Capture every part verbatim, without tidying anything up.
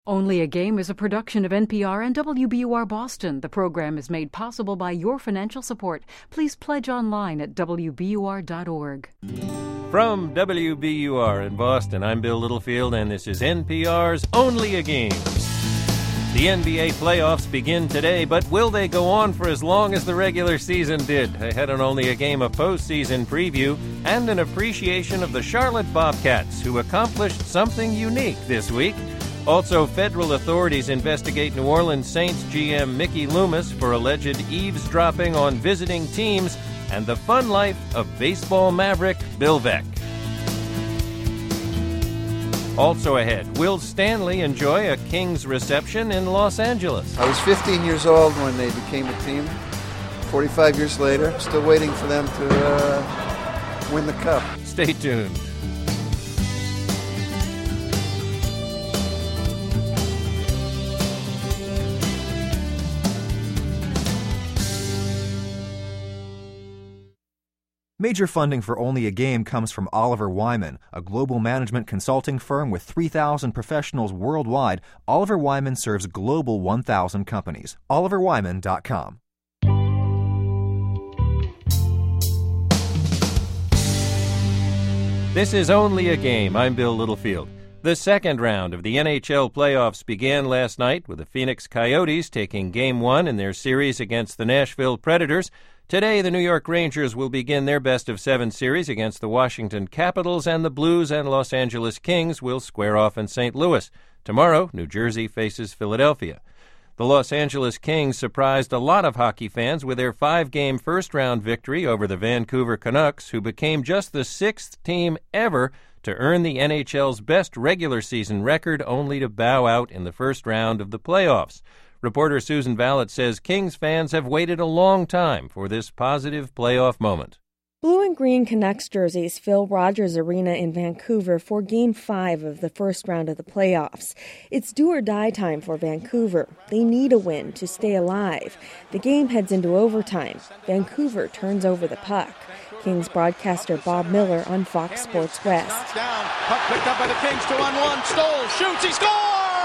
Only a Game is a production of N P R and W B U R Boston. The program is made possible by your financial support. Please pledge online at W B U R dot org. From W B U R in Boston, I'm Bill Littlefield, and this is N P R's Only a Game. The N B A playoffs begin today, but will they go on for as long as the regular season did? I had an Only a Game of postseason preview and an appreciation of the Charlotte Bobcats, who accomplished something unique this week. Also, federal authorities investigate New Orleans Saints G M Mickey Loomis for alleged eavesdropping on visiting teams, and the fun life of baseball maverick Bill Veeck. Also ahead, will Stanley enjoy a Kings reception in Los Angeles? I was fifteen years old when they became a team. forty-five years later, still waiting for them to uh, win the cup. Stay tuned. Major funding for Only a Game comes from Oliver Wyman, a global management consulting firm with three thousand professionals worldwide. Oliver Wyman serves global one thousand companies. oliver wyman dot com. This is Only a Game. I'm Bill Littlefield. The second round of the N H L playoffs began last night with the Phoenix Coyotes taking Game one in their series against the Nashville Predators. Today, the New York Rangers will begin their best-of-seven series against the Washington Capitals, and the Blues and Los Angeles Kings will square off in Saint Louis. Tomorrow, New Jersey faces Philadelphia. The Los Angeles Kings surprised a lot of hockey fans with their five-game first-round victory over the Vancouver Canucks, who became just the sixth team ever to earn the N H L's best regular season record, only to bow out in the first round of the playoffs. Reporter Susan Vallet says Kings fans have waited a long time for this positive playoff moment. Blue and green Canucks jerseys fill Rogers Arena in Vancouver for Game five of the first round of the playoffs. It's do-or-die time for Vancouver. They need a win to stay alive. The game heads into overtime. Vancouver turns over the puck. Kings broadcaster Bob Miller on Fox Sports West. Down, puck picked up by the Kings, two on one, Stoll shoots, he scores!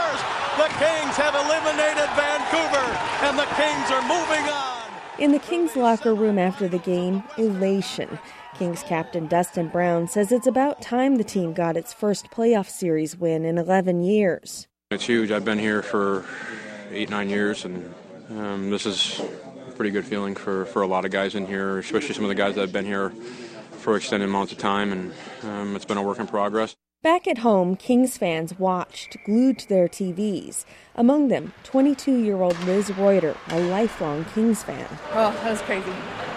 The Kings have eliminated Vancouver, and the Kings are moving on. In the Kings locker room after the game, elation. Kings captain Dustin Brown says it's about time the team got its first playoff series win in eleven years. It's huge. I've been here for eight, nine years, and um, this is a pretty good feeling for, for a lot of guys in here, especially some of the guys that have been here for extended amounts of time, and um, it's been a work in progress. Back at home, Kings fans watched, glued to their T Vs. Among them, twenty-two-year-old Liz Reuter, a lifelong Kings fan. Oh, that was crazy.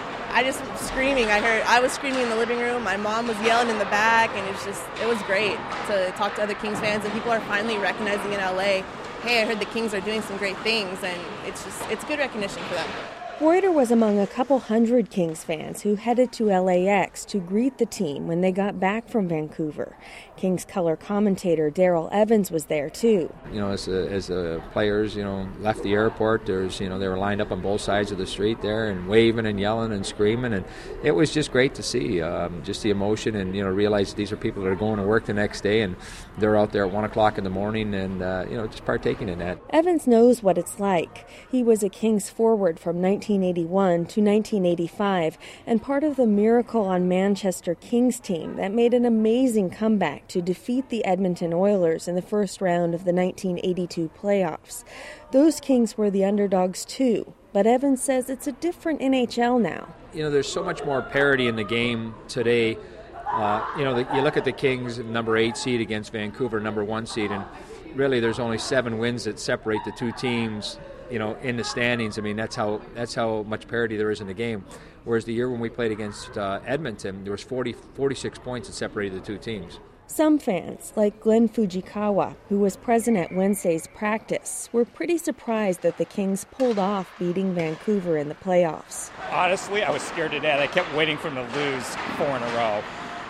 I just was screaming. I heard I was screaming in the living room. My mom was yelling in the back, and it's just it was great to talk to other Kings fans, and people are finally recognizing in L A, hey, I heard the Kings are doing some great things, and it's just it's good recognition for them. Reuter was among a couple hundred Kings fans who headed to L A X to greet the team when they got back from Vancouver. Kings color commentator Daryl Evans was there too. You know, as the, as the players, you know, left the airport, there's, you know, they were lined up on both sides of the street there and waving and yelling and screaming, and it was just great to see, um, just the emotion, and, you know, realize these are people that are going to work the next day, and they're out there at one o'clock in the morning, and uh, you know, just partaking in that. Evans knows what it's like. He was a Kings forward from nineteen eighty-one to nineteen eighty-five, and part of the Miracle on Manchester Kings team that made an amazing comeback to defeat the Edmonton Oilers in the first round of the nineteen eighty-two playoffs. Those Kings were the underdogs too, but Evans says it's a different N H L now. You know, there's so much more parity in the game today. Uh, you know, the, you look at the Kings, number eight seed against Vancouver, number one seed, and really there's only seven wins that separate the two teams, you know, in the standings. I mean, that's how that's how much parity there is in the game. Whereas the year when we played against uh, Edmonton, there was forty, forty-six points that separated the two teams. Some fans, like Glenn Fujikawa, who was present at Wednesday's practice, were pretty surprised that the Kings pulled off beating Vancouver in the playoffs. Honestly, I was scared to death. I kept waiting for them to lose four in a row.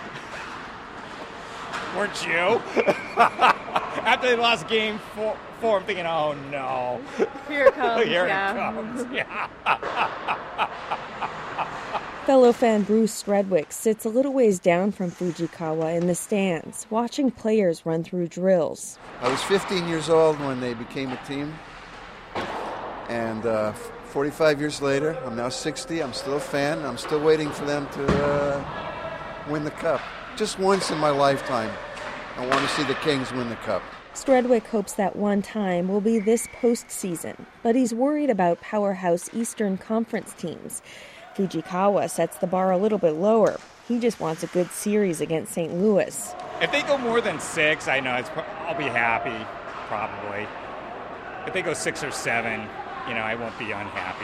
Weren't you? After they lost game four, four, I'm thinking, oh no. Here it comes. Here yeah. it comes. Yeah. Fellow fan Bruce Stredwick sits a little ways down from Fujikawa in the stands, watching players run through drills. I was fifteen years old when they became a team, and uh, forty-five years later, I'm now sixty, I'm still a fan, I'm still waiting for them to uh, win the cup. Just once in my lifetime, I want to see the Kings win the cup. Stredwick hopes that one time will be this postseason, but he's worried about powerhouse Eastern Conference teams. Fujikawa sets the bar a little bit lower. He just wants a good series against Saint Louis. If they go more than six, I know it's, I'll be happy, probably. If they go six or seven, you know, I won't be unhappy.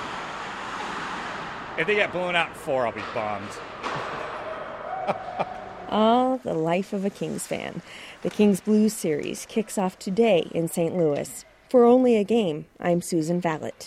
If they get blown out in four, I'll be bummed. Ah, the life of a Kings fan. The Kings Blues series kicks off today in Saint Louis. For only a game, I'm Susan Vallet.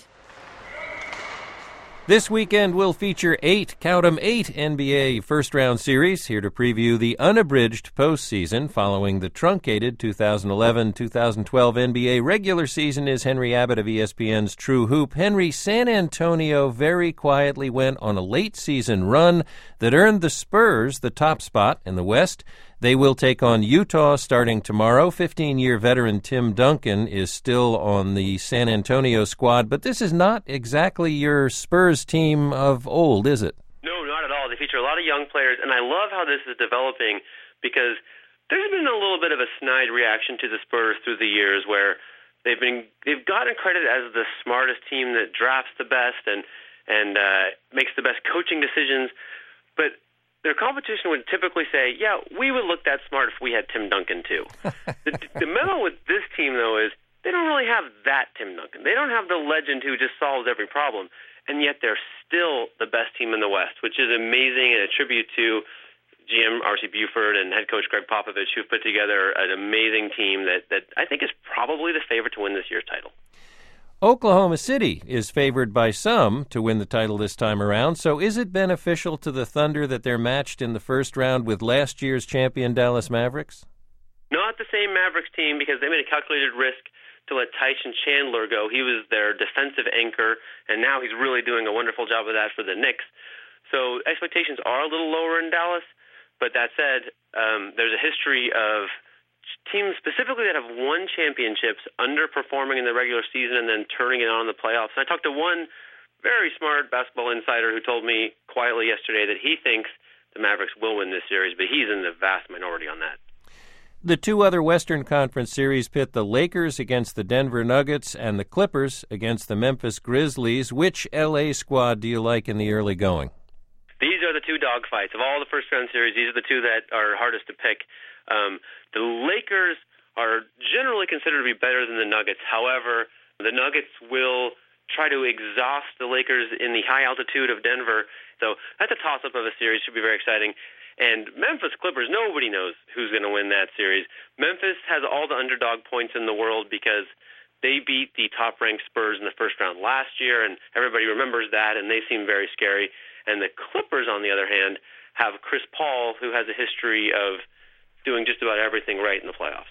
This weekend will feature eight, count 'em, eight N B A first-round series. Here to preview the unabridged postseason following the truncated two thousand eleven two thousand twelve N B A regular season is Henry Abbott of E S P N's True Hoop. Henry, San Antonio very quietly went on a late-season run that earned the Spurs the top spot in the West. They will take on Utah starting tomorrow. fifteen-year veteran Tim Duncan is still on the San Antonio squad, but this is not exactly your Spurs team of old, is it? No, not at all. They feature a lot of young players, and I love how this is developing because there's been a little bit of a snide reaction to the Spurs through the years where they've been they've gotten credit as the smartest team that drafts the best and, and uh, makes the best coaching decisions, but their competition would typically say, yeah, we would look that smart if we had Tim Duncan, too. the, the memo with this team, though, is they don't really have that Tim Duncan. They don't have the legend who just solves every problem, and yet they're still the best team in the West, which is amazing and a tribute to G M R C Buford and head coach Greg Popovich, who've put together an amazing team that, that I think is probably the favorite to win this year's title. Oklahoma City is favored by some to win the title this time around, so is it beneficial to the Thunder that they're matched in the first round with last year's champion Dallas Mavericks? Not the same Mavericks team because they made a calculated risk to let Tyson Chandler go. He was their defensive anchor, and now he's really doing a wonderful job of that for the Knicks. So expectations are a little lower in Dallas, but that said, um, there's a history of teams specifically that have won championships underperforming in the regular season and then turning it on in the playoffs. And I talked to one very smart basketball insider who told me quietly yesterday that he thinks the Mavericks will win this series, but he's in the vast minority on that. The two other Western Conference series pit the Lakers against the Denver Nuggets and the Clippers against the Memphis Grizzlies. Which L A squad do you like in the early going? These are the two dogfights. Of all the first-round series, these are the two that are hardest to pick. Um, the Lakers are generally considered to be better than the Nuggets. However, the Nuggets will try to exhaust the Lakers in the high altitude of Denver. So that's a toss-up of a series. Should be very exciting. And Memphis Clippers, nobody knows who's going to win that series. Memphis has all the underdog points in the world because they beat the top-ranked Spurs in the first round last year, and everybody remembers that, and they seem very scary. And the Clippers, on the other hand, have Chris Paul, who has a history of doing just about everything right in the playoffs.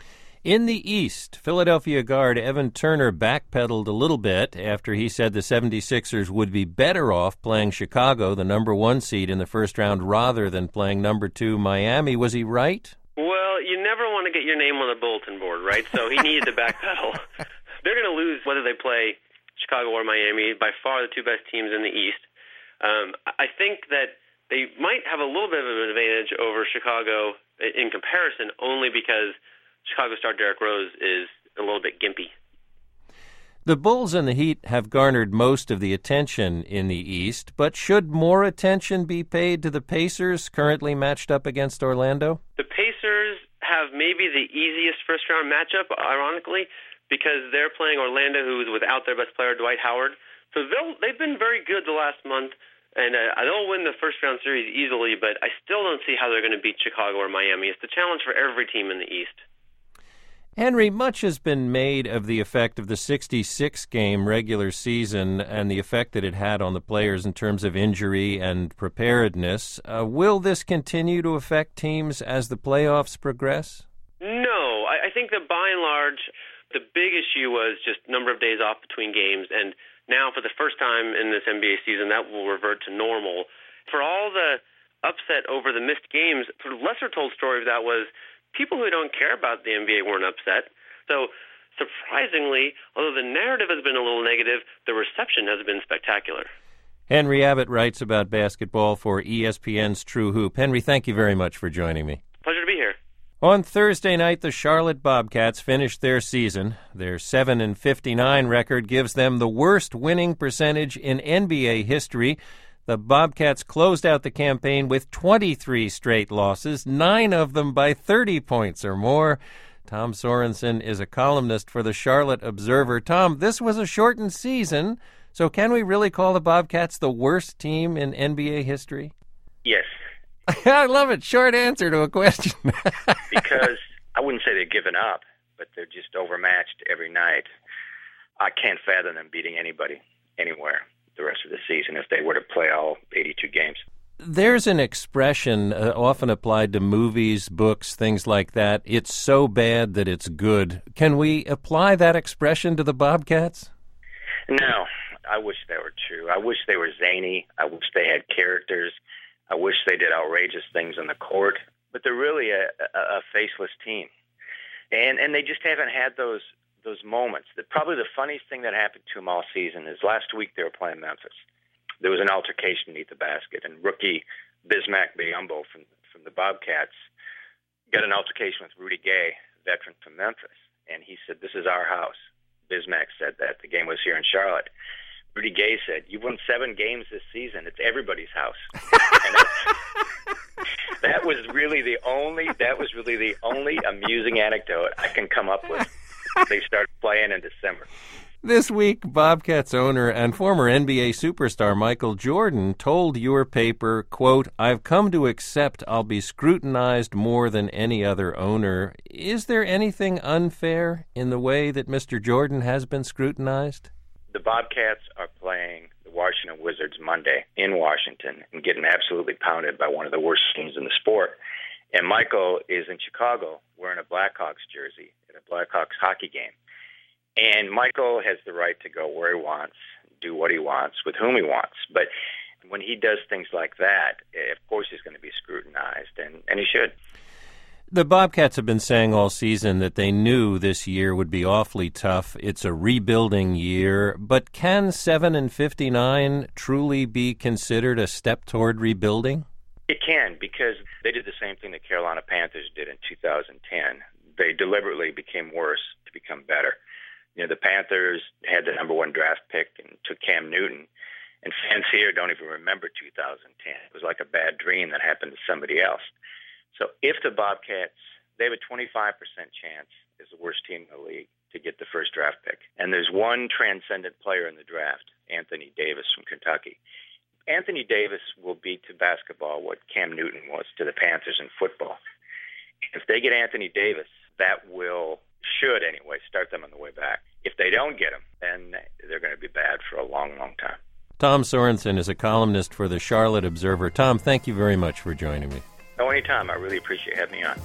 In the East, Philadelphia guard Evan Turner backpedaled a little bit after he said the seventy-sixers would be better off playing Chicago, the number one seed in the first round, rather than playing number two Miami. Was he right? Well, you never want to get your name on the bulletin board, right? So he needed to backpedal. They're going to lose whether they play Chicago or Miami, by far the two best teams in the East. Um, I think that they might have a little bit of an advantage over Chicago in comparison, only because Chicago star Derrick Rose is a little bit gimpy. The Bulls and the Heat have garnered most of the attention in the East, but should more attention be paid to the Pacers, currently matched up against Orlando? The Pacers have maybe the easiest first-round matchup, ironically, because they're playing Orlando, who is without their best player, Dwight Howard. So they'll, they've been very good the last month, and uh, they'll win the first-round series easily, but I still don't see how they're going to beat Chicago or Miami. It's the challenge for every team in the East. Henry, much has been made of the effect of the sixty-six game regular season and the effect that it had on the players in terms of injury and preparedness. Uh, will this continue to affect teams as the playoffs progress? No. I, I think that by and large, the big issue was just number of days off between games, and now for the first time in this N B A season, that will revert to normal. For all the upset over the missed games, sort of lesser told story of that was people who don't care about the N B A weren't upset. So surprisingly, although the narrative has been a little negative, the reception has been spectacular. Henry Abbott writes about basketball for E S P N's True Hoop. Henry, thank you very much for joining me. Pleasure to be here. On Thursday night, the Charlotte Bobcats finished their season. Their seven and fifty-nine record gives them the worst winning percentage in N B A history. The Bobcats closed out the campaign with twenty-three straight losses, nine of them by thirty points or more. Tom Sorensen is a columnist for the Charlotte Observer. Tom, this was a shortened season, so can we really call the Bobcats the worst team in N B A history? Yes. I love it. Short answer to a question. Because I wouldn't say they've given up, but they're just overmatched every night. I can't fathom them beating anybody anywhere the rest of the season if they were to play all eighty-two games. There's an expression uh, often applied to movies, books, things like that. It's so bad that it's good. Can we apply that expression to the Bobcats? No, I wish that were true. I wish they were zany. I wish they had characters. I wish they did outrageous things on the court. But they're really a, a, a faceless team. And and they just haven't had those those moments. The, probably the funniest thing that happened to them all season is last week they were playing Memphis. There was an altercation beneath the basket, and rookie Bismack Biyombo from from the Bobcats got an altercation with Rudy Gay, veteran from Memphis, and he said, "This is our house." Bismack said that. The game was here in Charlotte. Rudy Gay said, "You've won seven games this season. It's everybody's house." And that was really the only that was really the only amusing anecdote I can come up with. They started playing in December. This week, Bobcats owner and former N B A superstar Michael Jordan told your paper, quote, "I've come to accept I'll be scrutinized more than any other owner." Is there anything unfair in the way that Mister Jordan has been scrutinized? The Bobcats are playing the Washington Wizards Monday in Washington and getting absolutely pounded by one of the worst teams in the sport. And Michael is in Chicago wearing a Blackhawks jersey at a Blackhawks hockey game. And Michael has the right to go where he wants, do what he wants, with whom he wants. But when he does things like that, of course he's going to be scrutinized, and, and he should. The Bobcats have been saying all season that they knew this year would be awfully tough. It's a rebuilding year. But can seven and fifty-nine truly be considered a step toward rebuilding? It can, because they did the same thing the Carolina Panthers did in two thousand ten. They deliberately became worse to become better. You know, the Panthers had the number one draft pick and took Cam Newton, and fans here don't even remember two thousand ten. It was like a bad dream that happened to somebody else. So if the Bobcats, they have a twenty-five percent chance as the worst team in the league to get the first draft pick. And there's one transcendent player in the draft, Anthony Davis from Kentucky. Anthony Davis will be to basketball what Cam Newton was to the Panthers in football. If they get Anthony Davis, that will, should anyway, start them on the way back. If they don't get him, then they're going to be bad for a long, long time. Tom Sorensen is a columnist for the Charlotte Observer. Tom, thank you very much for joining me. Oh, anytime. I really appreciate having me on.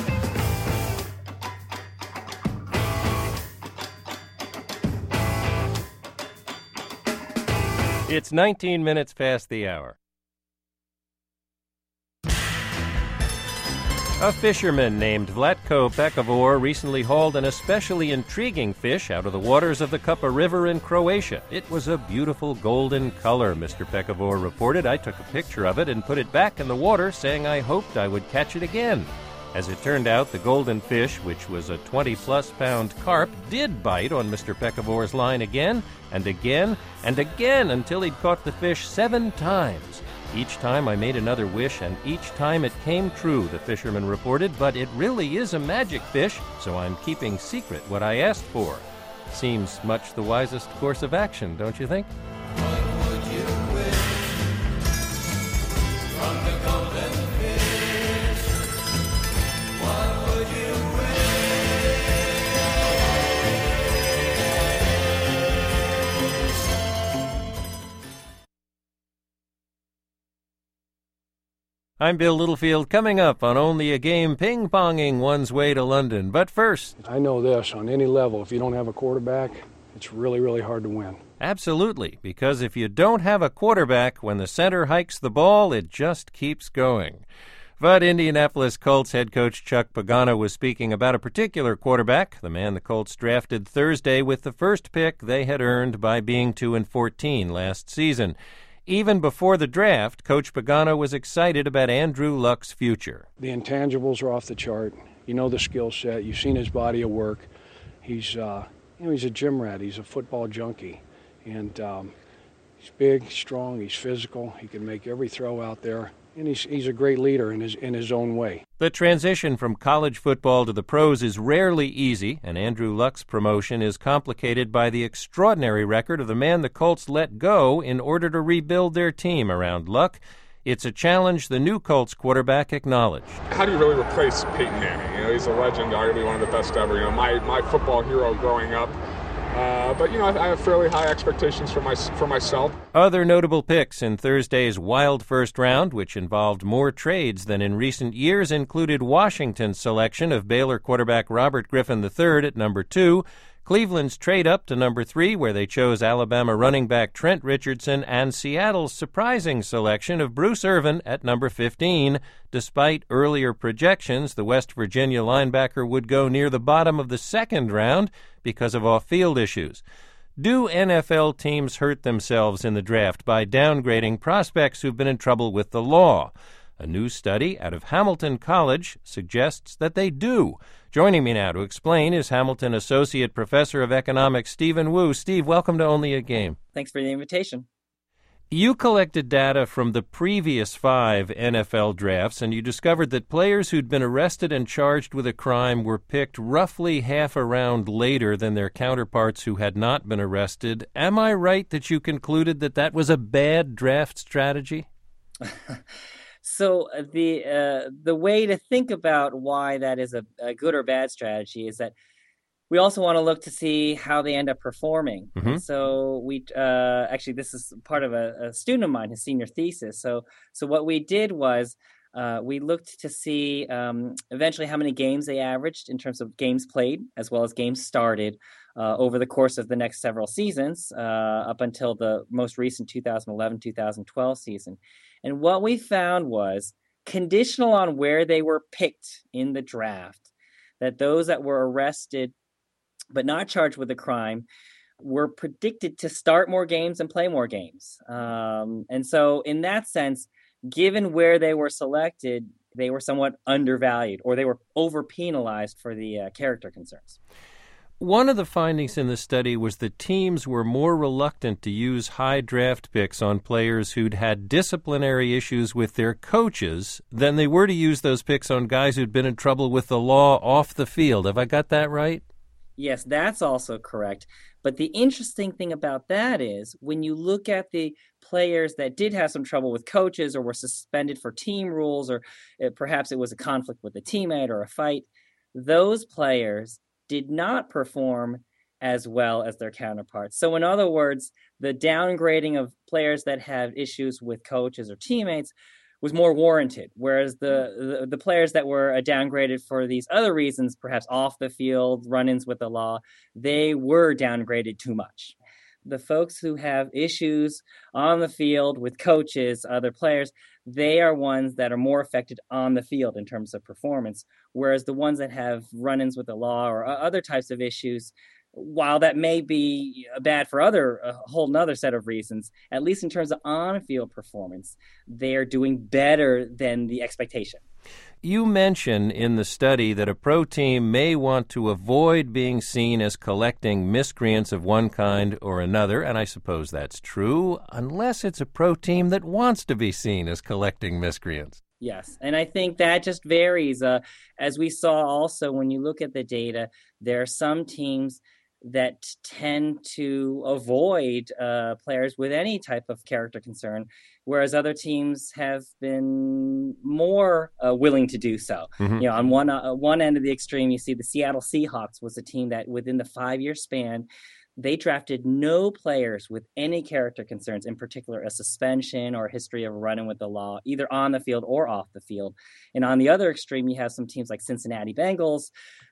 It's nineteen minutes past the hour. A fisherman named Vlatko Pekavor recently hauled an especially intriguing fish out of the waters of the Kupa River in Croatia. It was a beautiful golden color, Mister Pekavor reported. I took a picture of it and put it back in the water, saying I hoped I would catch it again. As it turned out, the golden fish, which was a twenty-plus pound carp, did bite on Mister Pekavor's line again and again and again until he'd caught the fish seven times. Each time I made another wish, and each time it came true, the fisherman reported, but it really is a magic fish, so I'm keeping secret what I asked for. Seems much the wisest course of action, don't you think? What would you wish from the golden fish? What would you I'm Bill Littlefield. Coming up on Only a Game, ping-ponging one's way to London. But first, I know this, on any level, if you don't have a quarterback, it's really, really hard to win. Absolutely, because if you don't have a quarterback, when the center hikes the ball, it just keeps going. But Indianapolis Colts head coach Chuck Pagano was speaking about a particular quarterback, the man the Colts drafted Thursday with the first pick they had earned by being two and fourteen last season. Even before the draft, Coach Pagano was excited about Andrew Luck's future. The intangibles are off the chart. You know the skill set. You've seen his body of work. He's, uh, you know, he's a gym rat. He's a football junkie, and um, he's big, strong. He's physical. He can make every throw out there. And he's he's a great leader in his in his own way. The transition from college football to the pros is rarely easy, and Andrew Luck's promotion is complicated by the extraordinary record of the man the Colts let go in order to rebuild their team around Luck. It's a challenge the new Colts quarterback acknowledged. How do you really replace Peyton Manning? You know, he's a legend, arguably one of the best ever. You know, my my football hero growing up. Uh, but, you know, I, I have fairly high expectations for my, for myself. Other notable picks in Thursday's wild first round, which involved more trades than in recent years, included Washington's selection of Baylor quarterback Robert Griffin the third at number two, Cleveland's trade up to number three, where they chose Alabama running back Trent Richardson, and Seattle's surprising selection of Bruce Irvin at number fifteen. Despite earlier projections, the West Virginia linebacker would go near the bottom of the second round because of off-field issues. Do N F L teams hurt themselves in the draft by downgrading prospects who've been in trouble with the law? A new study out of Hamilton College suggests that they do. Joining me now to explain is Hamilton Associate Professor of Economics Stephen Wu. Steve, welcome to Only a Game. Thanks for the invitation. You collected data from the previous five N F L drafts, and you discovered that players who'd been arrested and charged with a crime were picked roughly half a round later than their counterparts who had not been arrested. Am I right that you concluded that that was a bad draft strategy? So the uh, the way to think about why that is a, a good or bad strategy is that we also want to look to see how they end up performing. Mm-hmm. So we uh, actually, this is part of a, a student of mine, his senior thesis. So so what we did was uh, we looked to see um, eventually how many games they averaged in terms of games played as well as games started uh, over the course of the next several seasons uh, up until the most recent two thousand eleven two thousand twelve season. And what we found was, conditional on where they were picked in the draft, that those that were arrested but not charged with a crime were predicted to start more games and play more games. Um, and so in that sense, given where they were selected, they were somewhat undervalued, or they were over-penalized for the uh, character concerns. One of the findings in the study was that teams were more reluctant to use high draft picks on players who'd had disciplinary issues with their coaches than they were to use those picks on guys who'd been in trouble with the law off the field. Have I got that right? Yes, that's also correct. But the interesting thing about that is when you look at the players that did have some trouble with coaches or were suspended for team rules, or uh, perhaps it was a conflict with a teammate or a fight, those players did not perform as well as their counterparts. So in other words, the downgrading of players that have issues with coaches or teammates was more warranted, whereas the, the, the players that were downgraded for these other reasons, perhaps off the field, run-ins with the law, they were downgraded too much. The folks who have issues on the field with coaches, other players, they are ones that are more affected on the field in terms of performance, whereas the ones that have run-ins with the law or other types of issues, while that may be bad for other a whole nother set of reasons, at least in terms of on-field performance, they are doing better than the expectation. You mention in the study that a pro team may want to avoid being seen as collecting miscreants of one kind or another, and I suppose that's true, unless it's a pro team that wants to be seen as collecting miscreants. Yes, and I think that just varies. Uh, as we saw also when you look at the data, there are some teams that tend to avoid uh, players with any type of character concern, whereas other teams have been more uh, willing to do so. Mm-hmm. You know, on one uh, one end of the extreme, you see the Seattle Seahawks was a team that within the five-year span, they drafted no players with any character concerns, in particular a suspension or a history of running with the law, either on the field or off the field. And on the other extreme, you have some teams like Cincinnati Bengals,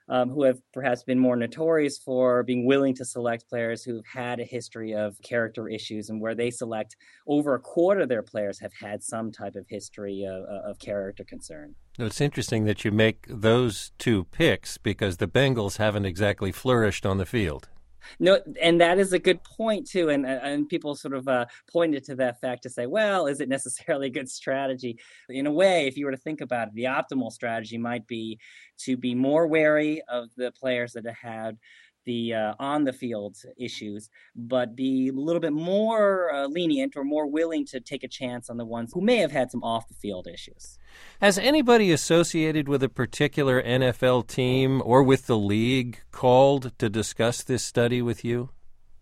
um, who have perhaps been more notorious for being willing to select players who've had a history of character issues, and where they select over a quarter of their players have had some type of history of, of character concern. It's interesting that you make those two picks because the Bengals haven't exactly flourished on the field. No, and that is a good point too. And and people sort of uh, pointed to that fact to say, well, is it necessarily a good strategy? In a way, if you were to think about it, the optimal strategy might be to be more wary of the players that have had the uh, on the field issues, but be a little bit more uh, lenient or more willing to take a chance on the ones who may have had some off the field issues. Has anybody associated with a particular N F L team or with the league called to discuss this study with you?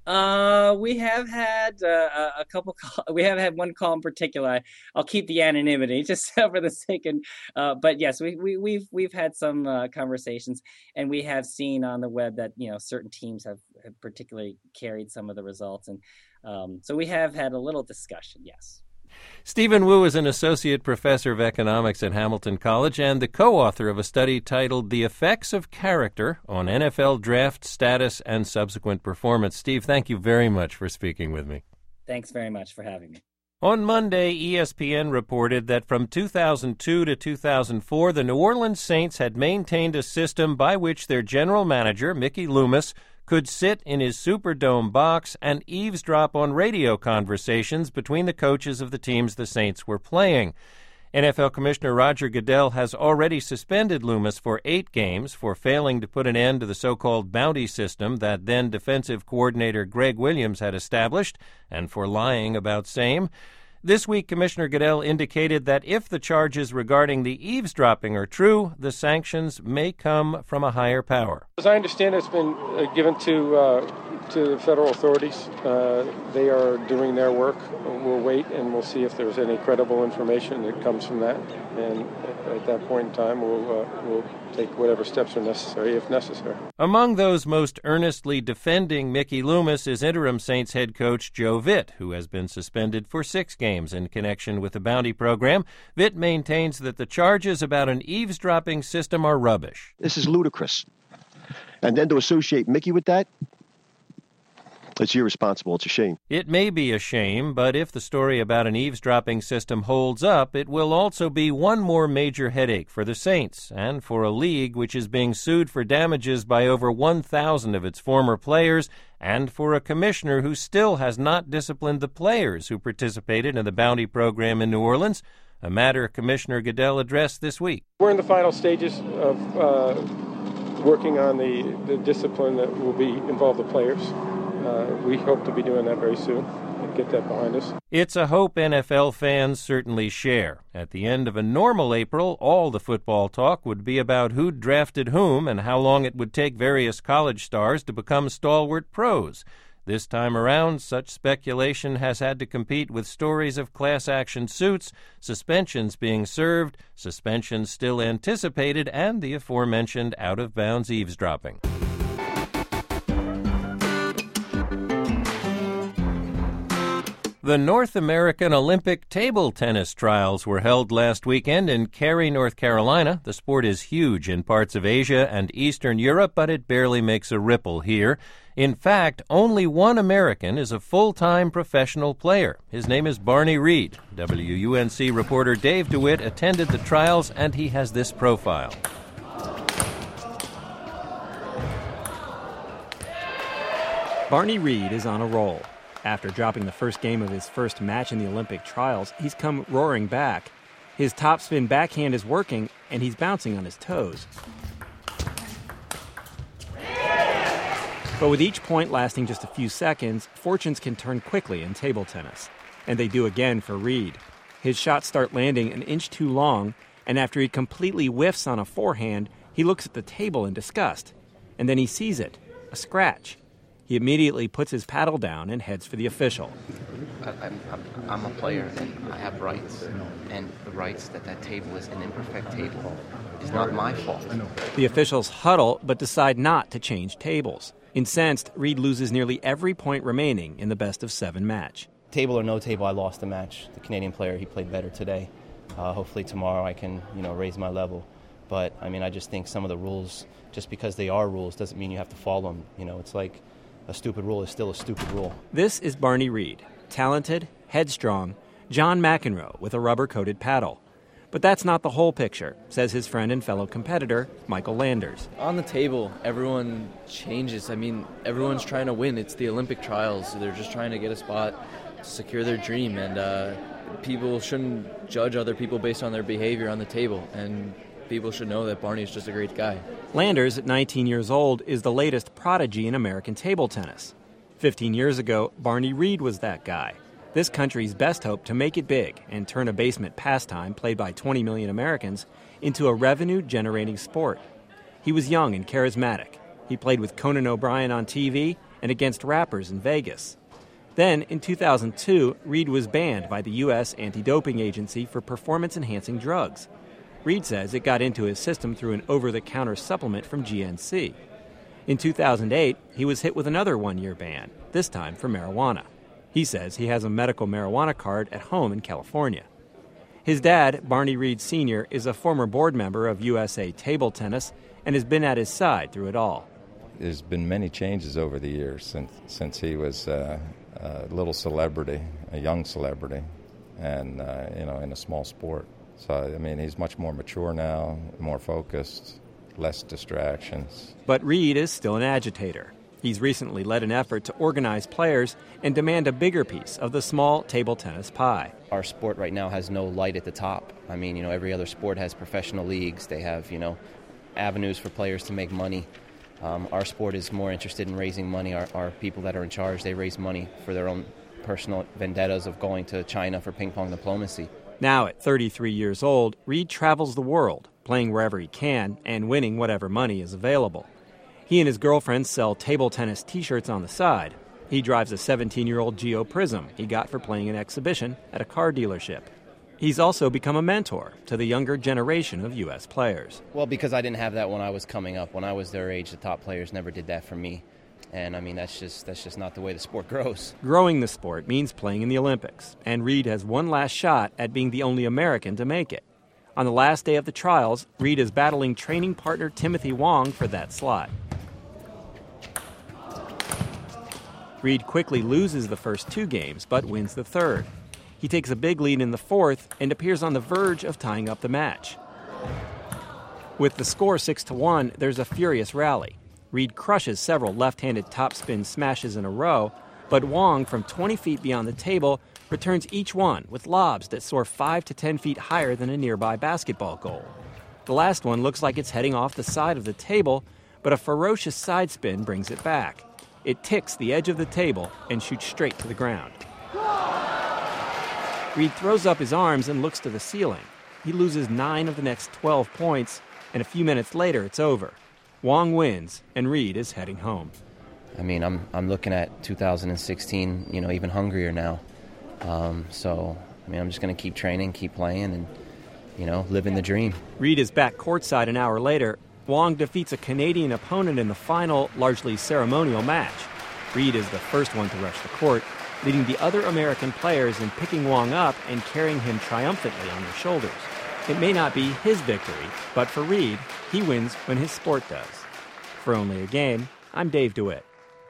Uh, we have had uh, a couple. Call, we have had one call in particular. I, I'll keep the anonymity just for the sake of. Uh, but yes, we, we we've we've had some uh, conversations, and we have seen on the web that you know certain teams have, have particularly carried some of the results, and um, so we have had a little discussion. Yes. Stephen Wu is an associate professor of economics at Hamilton College and the co-author of a study titled The Effects of Character on N F L Draft Status and Subsequent Performance. Steve, thank you very much for speaking with me. Thanks very much for having me. On Monday, E S P N reported that from two thousand two to two thousand four, the New Orleans Saints had maintained a system by which their general manager, Mickey Loomis, could sit in his Superdome box and eavesdrop on radio conversations between the coaches of the teams the Saints were playing. N F L Commissioner Roger Goodell has already suspended Loomis for eight games for failing to put an end to the so-called bounty system that then defensive coordinator Greg Williams had established, and for lying about same. This week, Commissioner Goodell indicated that if the charges regarding the eavesdropping are true, the sanctions may come from a higher power. As I understand it, it's been uh, given to uh, to the federal authorities. Uh, they are doing their work. We'll wait and we'll see if there's any credible information that comes from that. And at that point in time, we'll uh, we'll take whatever steps are necessary, if necessary. Among those most earnestly defending Mickey Loomis is interim Saints head coach Joe Vitt, who has been suspended for six games in connection with the bounty program. Vitt maintains that the charges about an eavesdropping system are rubbish. This is ludicrous. And then to associate Mickey with that, it's irresponsible. It's a shame. It may be a shame, but if the story about an eavesdropping system holds up, it will also be one more major headache for the Saints and for a league which is being sued for damages by over one thousand of its former players, and for a commissioner who still has not disciplined the players who participated in the bounty program in New Orleans, a matter Commissioner Goodell addressed this week. We're in the final stages of uh, working on the, the discipline that will be involve the players. Uh, we hope to be doing that very soon and get that behind us. It's a hope N F L fans certainly share. At the end of a normal April, all the football talk would be about who'd drafted whom and how long it would take various college stars to become stalwart pros. This time around, such speculation has had to compete with stories of class action suits, suspensions being served, suspensions still anticipated, and the aforementioned out-of-bounds eavesdropping. The North American Olympic table tennis trials were held last weekend in Cary, North Carolina. The sport is huge in parts of Asia and Eastern Europe, but it barely makes a ripple here. In fact, only one American is a full-time professional player. His name is Barney Reed. W U N C reporter Dave DeWitt attended the trials, and he has this profile. Barney Reed is on a roll. After dropping the first game of his first match in the Olympic trials, he's come roaring back. His topspin backhand is working, and he's bouncing on his toes. But with each point lasting just a few seconds, fortunes can turn quickly in table tennis. And they do again for Reed. His shots start landing an inch too long, and after he completely whiffs on a forehand, he looks at the table in disgust. And then he sees it, a scratch. He immediately puts his paddle down and heads for the official. I'm, I'm, I'm a player and I have rights, and the rights that that table is an imperfect table is not my fault. The officials huddle but decide not to change tables. Incensed, Reed loses nearly every point remaining in the best of seven match. Table or no table, I lost the match. The Canadian player, he played better today. Uh, hopefully tomorrow I can, you know, raise my level. But, I mean, I just think some of the rules, just because they are rules, doesn't mean you have to follow them. You know, it's like a stupid rule is still a stupid rule. This is Barney Reed, talented, headstrong, John McEnroe with a rubber-coated paddle. But that's not the whole picture, says his friend and fellow competitor, Michael Landers. On the table, everyone changes. I mean, everyone's trying to win. It's the Olympic trials. So they're just trying to get a spot to secure their dream. And uh, people shouldn't judge other people based on their behavior on the table. And people should know that Barney's just a great guy. Landers, at nineteen years old, is the latest prodigy in American table tennis. Fifteen years ago, Barney Reed was that guy. This country's best hope to make it big and turn a basement pastime played by twenty million Americans into a revenue-generating sport. He was young and charismatic. He played with Conan O'Brien on T V and against rappers in Vegas. Then, in two thousand two, Reed was banned by the U S Anti-Doping Agency for performance-enhancing drugs. Reed says it got into his system through an over-the-counter supplement from G N C. In two thousand eight, he was hit with another one-year ban, this time for marijuana. He says he has a medical marijuana card at home in California. His dad, Barney Reed Senior, is a former board member of U S A Table Tennis and has been at his side through it all. There's been many changes over the years since since he was uh, a little celebrity, a young celebrity, and uh, you know, in a small sport. So I mean, he's much more mature now, more focused, less distractions. But Reed is still an agitator. He's recently led an effort to organize players and demand a bigger piece of the small table tennis pie. Our sport right now has no light at the top. I mean, you know, every other sport has professional leagues. They have, you know, avenues for players to make money. Um, our sport is more interested in raising money. Our, our people that are in charge, they raise money for their own personal vendettas of going to China for ping pong diplomacy. Now, at thirty-three years old, Reed travels the world, playing wherever he can and winning whatever money is available. He and his girlfriend sell table tennis T-shirts on the side. He drives a seventeen-year-old Geo Prism he got for playing an exhibition at a car dealership. He's also become a mentor to the younger generation of U S players. Well, because I didn't have that when I was coming up. When I was their age, the top players never did that for me. And, I mean, that's just that's just not the way the sport grows. Growing the sport means playing in the Olympics, and Reed has one last shot at being the only American to make it. On the last day of the trials, Reed is battling training partner Timothy Wong for that slot. Reed quickly loses the first two games, but wins the third. He takes a big lead in the fourth and appears on the verge of tying up the match. With the score six to one, there's a furious rally. Reed crushes several left-handed topspin smashes in a row, but Wong, from twenty feet beyond the table, returns each one with lobs that soar five to ten feet higher than a nearby basketball goal. The last one looks like it's heading off the side of the table, but a ferocious side spin brings it back. It ticks the edge of the table and shoots straight to the ground. Reed throws up his arms and looks to the ceiling. He loses nine of the next twelve points, and a few minutes later it's over. Wong wins, and Reed is heading home. I mean, I'm I'm looking at two thousand sixteen, you know, even hungrier now. Um, so, I mean, I'm just going to keep training, keep playing, and, you know, living the dream. Reed is back courtside an hour later. Wong defeats a Canadian opponent in the final, largely ceremonial match. Reed is the first one to rush the court, leading the other American players in picking Wong up and carrying him triumphantly on their shoulders. It may not be his victory, but for Reed, he wins when his sport does. For Only a Game, I'm Dave DeWitt.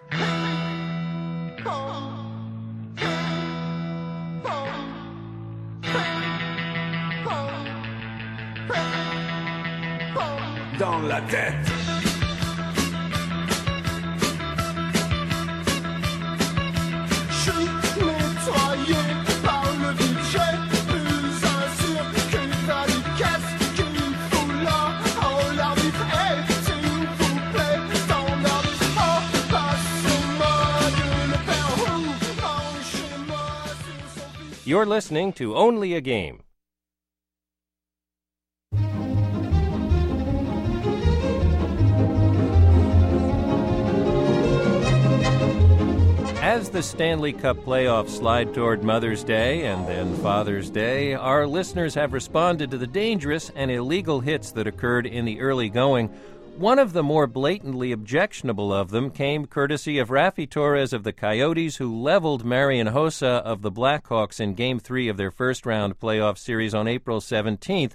Dans la tête. Je suis nettoyé par le budget, plus sûr que la caisse qu'il faut là. Oh, l'arbitre est, s'il vous plaît, standard. Oh, passez-moi de le Pérou, penchez-moi sur son fils. You're listening to Only a Game. As the Stanley Cup playoffs slide toward Mother's Day and then Father's Day, our listeners have responded to the dangerous and illegal hits that occurred in the early going. One of the more blatantly objectionable of them came courtesy of Raffi Torres of the Coyotes, who leveled Marian Hossa of the Blackhawks in Game three of their first-round playoff series on April seventeenth.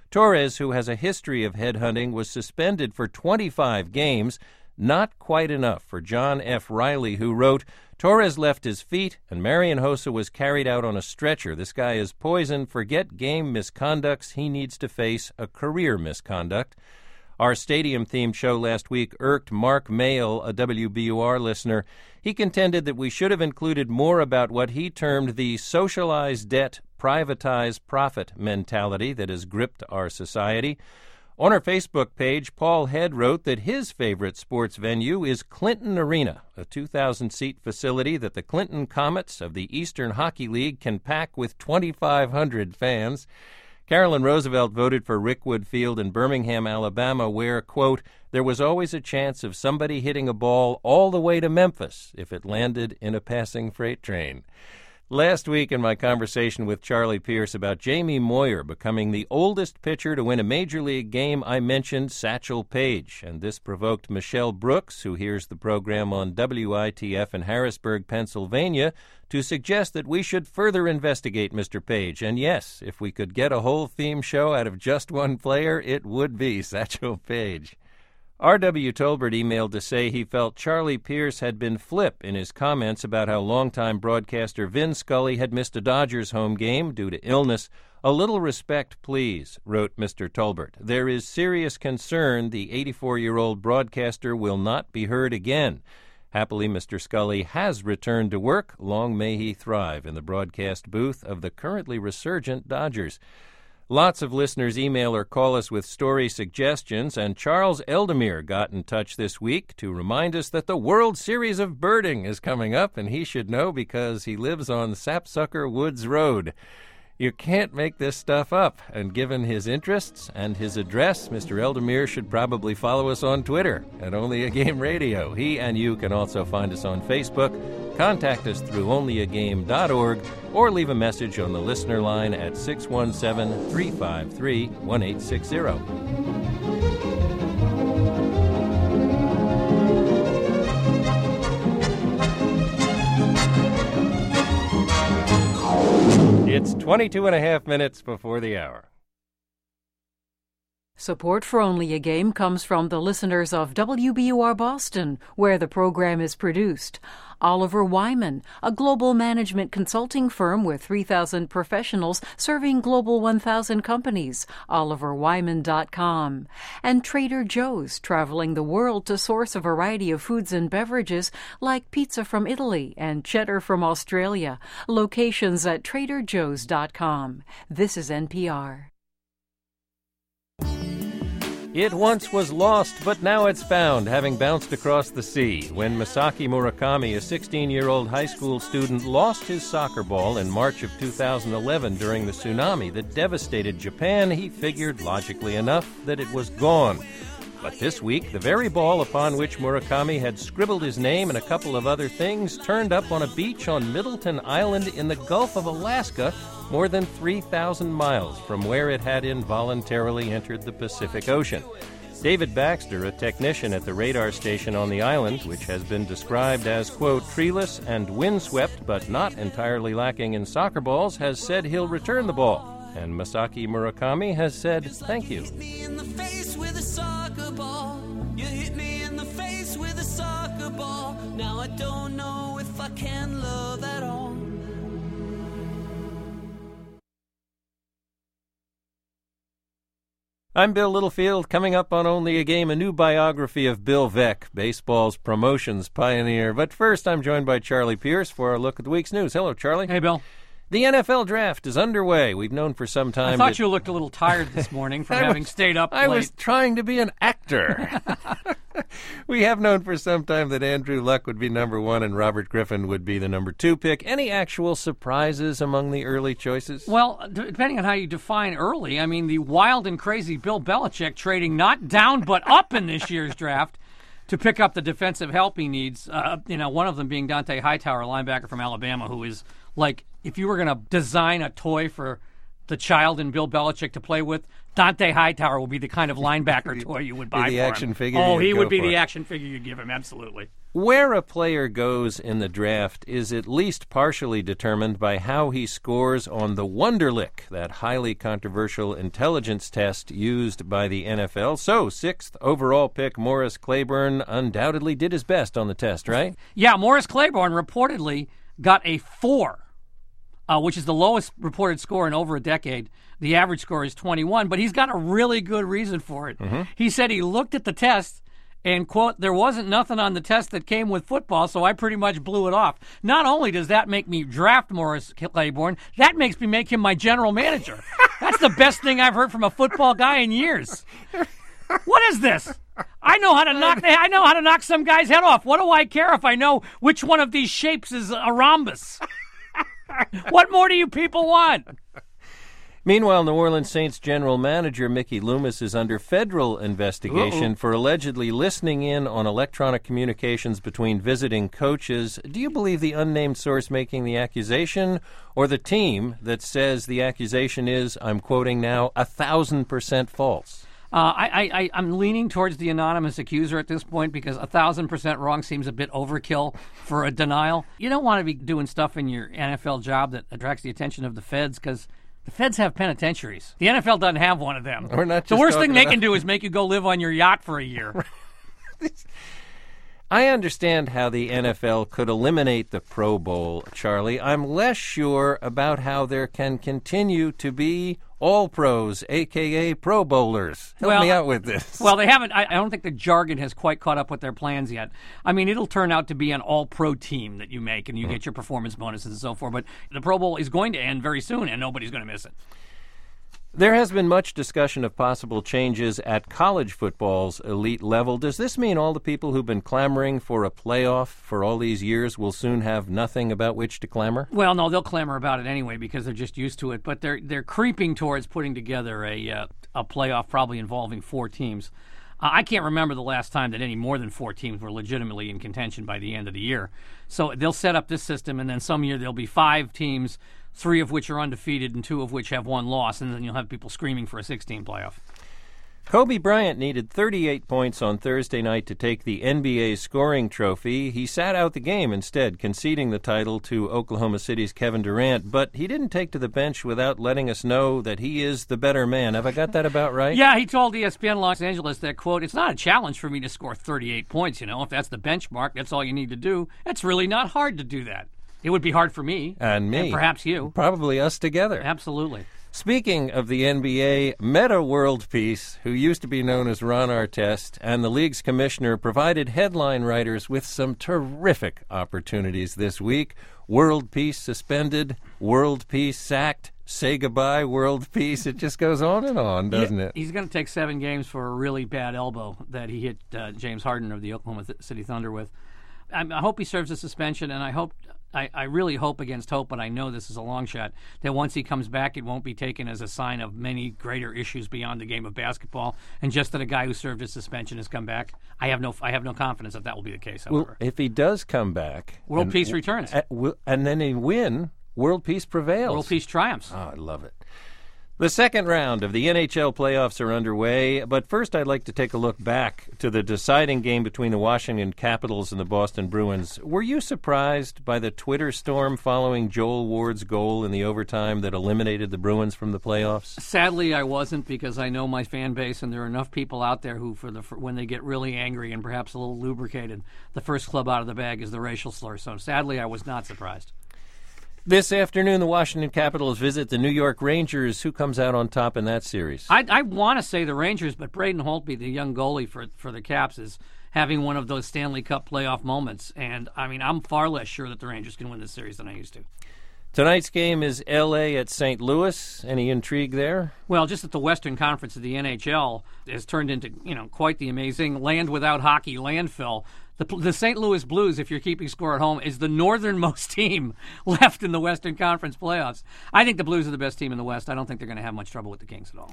Torres, who has a history of headhunting, was suspended for twenty-five games. Not quite enough for John F. Riley, who wrote, Torres left his feet, and Marian Hossa was carried out on a stretcher. This guy is poison. Forget game misconducts. He needs to face a career misconduct. Our stadium-themed show last week irked Mark Mayle, a W B U R listener. He contended that we should have included more about what he termed the socialized debt, privatized profit mentality that has gripped our society. On our Facebook page, Paul Head wrote that his favorite sports venue is Clinton Arena, a two thousand seat facility that the Clinton Comets of the Eastern Hockey League can pack with twenty-five hundred fans. Carolyn Roosevelt voted for Rickwood Field in Birmingham, Alabama, where, quote, there was always a chance of somebody hitting a ball all the way to Memphis if it landed in a passing freight train. Last week in my conversation with Charlie Pierce about Jamie Moyer becoming the oldest pitcher to win a Major League game, I mentioned Satchel Paige, and this provoked Michelle Brooks, who hears the program on W I T F in Harrisburg, Pennsylvania, to suggest that we should further investigate Mister Paige. And yes, if we could get a whole theme show out of just one player, it would be Satchel Paige. R W. Tolbert emailed to say he felt Charlie Pierce had been flip in his comments about how longtime broadcaster Vin Scully had missed a Dodgers home game due to illness. A little respect, please, wrote Mister Tolbert. There is serious concern the eighty-four-year-old broadcaster will not be heard again. Happily, Mister Scully has returned to work. Long may he thrive in the broadcast booth of the currently resurgent Dodgers. Lots of listeners email or call us with story suggestions, and Charles Eldemir got in touch this week to remind us that the World Series of Birding is coming up, and he should know because he lives on Sapsucker Woods Road. You can't make this stuff up, and given his interests and his address, Mister Eldemir should probably follow us on Twitter at Only a Game Radio. He and you can also find us on Facebook. Contact us through only a game dot org or leave a message on the listener line at six one seven, three five three, one eight six zero. It's twenty-two and a half minutes before the hour. Support for Only a Game comes from the listeners of W B U R Boston, where the program is produced. Oliver Wyman, a global management consulting firm with three thousand professionals serving Global one thousand companies, oliver wyman dot com. And Trader Joe's, traveling the world to source a variety of foods and beverages like pizza from Italy and cheddar from Australia. Locations at trader joes dot com. This is N P R. It once was lost, but now it's found, having bounced across the sea. When Masaki Murakami, a sixteen-year-old high school student, lost his soccer ball in March of two thousand eleven during the tsunami that devastated Japan, he figured, logically enough, that it was gone. But this week, the very ball upon which Murakami had scribbled his name and a couple of other things turned up on a beach on Middleton Island in the Gulf of Alaska, more than three thousand miles from where it had involuntarily entered the Pacific Ocean. David Baxter, a technician at the radar station on the island, which has been described as, quote, treeless and windswept but not entirely lacking in soccer balls, has said he'll return the ball. And Masaki Murakami has said thank you. You hit me in the face with a soccer ball. You hit me in the face with a soccer ball. Now I don't know if I can love at all. I'm Bill Littlefield. Coming up on Only a Game, a new biography of Bill Veeck, baseball's promotions pioneer. But first, I'm joined by Charlie Pierce for our look at the week's news. Hello, Charlie. Hey, Bill. The N F L draft is underway. We've known for some time. I thought that... you looked a little tired this morning from having was, stayed up I late. was trying to be an actor. We have known for some time that Andrew Luck would be number one and Robert Griffin would be the number two pick. Any actual surprises among the early choices? Well, d- depending on how you define early, I mean, the wild and crazy Bill Belichick trading not down but up in this year's draft to pick up the defensive help he needs. Uh, you know, one of them being Dante Hightower, a linebacker from Alabama, who is like, if you were going to design a toy for the child in Bill Belichick to play with, Dante Hightower would be the kind of linebacker toy you would buy the for action him. figure Oh, he would be for. the action figure you'd give him, absolutely. Where a player goes in the draft is at least partially determined by how he scores on the Wonderlic, that highly controversial intelligence test used by the N F L. So, sixth overall pick Morris Claiborne undoubtedly did his best on the test, right? Yeah, Morris Claiborne reportedly got a four, uh, which is the lowest reported score in over a decade. The average score is twenty-one, but he's got a really good reason for it. Mm-hmm. He said he looked at the test and, quote, there wasn't nothing on the test that came with football, so I pretty much blew it off. Not only does that make me draft Morris Claiborne, that makes me make him my general manager. That's the best thing I've heard from a football guy in years. What is this? I know how to knock I know how to knock some guy's head off. What do I care if I know which one of these shapes is a rhombus? What more do you people want? Meanwhile, New Orleans Saints general manager Mickey Loomis is under federal investigation Uh-oh. for allegedly listening in on electronic communications between visiting coaches. Do you believe the unnamed source making the accusation or the team that says the accusation is, I'm quoting now, a thousand percent false? Uh, I, I, I'm leaning towards the anonymous accuser at this point because a thousand percent wrong seems a bit overkill for a denial. You don't want to be doing stuff in your N F L job that attracts the attention of the feds because the feds have penitentiaries. The N F L doesn't have one of them. We're not the just worst thing they about- can do is make you go live on your yacht for a year. I understand how the N F L could eliminate the Pro Bowl, Charlie. I'm less sure about how there can continue to be All-Pros, a k a. Pro Bowlers. Help Well, me out with this. Well, they haven't. I, I don't think the jargon has quite caught up with their plans yet. I mean, it'll turn out to be an all-pro team that you make, and you Mm. get your performance bonuses and so forth. But the Pro Bowl is going to end very soon, and nobody's going to miss it. There has been much discussion of possible changes at college football's elite level. Does this mean all the people who've been clamoring for a playoff for all these years will soon have nothing about which to clamor? Well, no, they'll clamor about it anyway because they're just used to it. But they're they're creeping towards putting together a uh, a playoff, probably involving four teams. Uh, I can't remember the last time that any more than four teams were legitimately in contention by the end of the year. So they'll set up this system, and then some year there'll be five teams, three of which are undefeated and two of which have one loss, and then you'll have people screaming for a six-team playoff. Kobe Bryant needed thirty-eight points on Thursday night to take the N B A scoring trophy. He sat out the game instead, conceding the title to Oklahoma City's Kevin Durant, but he didn't take to the bench without letting us know that he is the better man. Have I got that about right? Yeah, he told E S P N Los Angeles that, quote, it's not a challenge for me to score thirty-eight points, you know. If that's the benchmark, that's all you need to do. It's really not hard to do that. It would be hard for me. And me. And perhaps you. Probably us together. Absolutely. Speaking of the N B A, Meta World Peace, who used to be known as Ron Artest, and the league's commissioner provided headline writers with some terrific opportunities this week. World Peace suspended, World Peace sacked, say goodbye, World Peace. It just goes on and on, doesn't He- it? He's going to take seven games for a really bad elbow that he hit uh, James Harden of the Oklahoma Th- City Thunder with. I, I hope he serves a suspension, and I hope, I, I really hope against hope, but I know this is a long shot, that once he comes back, it won't be taken as a sign of many greater issues beyond the game of basketball, and just that a guy who served his suspension has come back. I have no, I have no confidence that that will be the case. Well, However, if he does come back... World and- peace returns. uh, will- And then he win, World Peace prevails. World peace triumphs. Oh, I love it. The second round of the N H L playoffs are underway, but first I'd like to take a look back to the deciding game between the Washington Capitals and the Boston Bruins. Were you surprised by the Twitter storm following Joel Ward's goal in the overtime that eliminated the Bruins from the playoffs? Sadly, I wasn't, because I know my fan base, and there are enough people out there who, for the for when they get really angry and perhaps a little lubricated, the first club out of the bag is the racial slur. So sadly, I was not surprised. This afternoon, the Washington Capitals visit the New York Rangers. Who comes out on top in that series? I, I want to say the Rangers, but Braden Holtby, the young goalie for for the Caps, is having one of those Stanley Cup playoff moments. And, I mean, I'm far less sure that the Rangers can win this series than I used to. Tonight's game is L A at Saint Louis. Any intrigue there? Well, just that the Western Conference of the N H L has turned into, you know, quite the amazing land without hockey landfill. The, the Saint Louis Blues, if you're keeping score at home, is the northernmost team left in the Western Conference playoffs. I think the Blues are the best team in the West. I don't think they're going to have much trouble with the Kings at all.